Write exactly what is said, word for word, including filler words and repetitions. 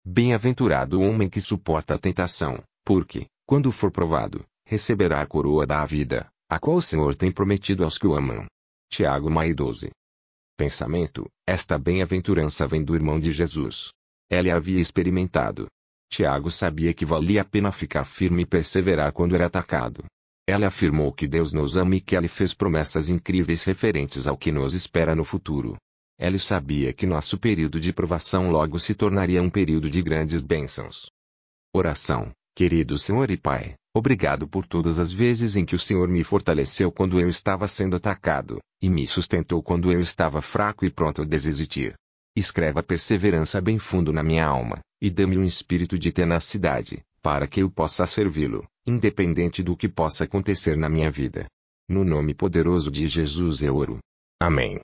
Bem-aventurado o homem que suporta a tentação, porque, quando for provado, receberá a coroa da vida, a qual o Senhor tem prometido aos que o amam. Tiago doze. Pensamento: esta bem-aventurança vem do irmão de Jesus. Ele a havia experimentado. Tiago sabia que valia a pena ficar firme e perseverar quando era atacado. Ele afirmou que Deus nos ama e que ele fez promessas incríveis referentes ao que nos espera no futuro. Ele sabia que nosso período de provação logo se tornaria um período de grandes bênçãos. Oração: querido Senhor e Pai, obrigado por todas as vezes em que o Senhor me fortaleceu quando eu estava sendo atacado, e me sustentou quando eu estava fraco e pronto a desistir. Escreva perseverança bem fundo na minha alma, e dê-me um espírito de tenacidade, para que eu possa servi-lo, independente do que possa acontecer na minha vida. No nome poderoso de Jesus eu oro. Amém.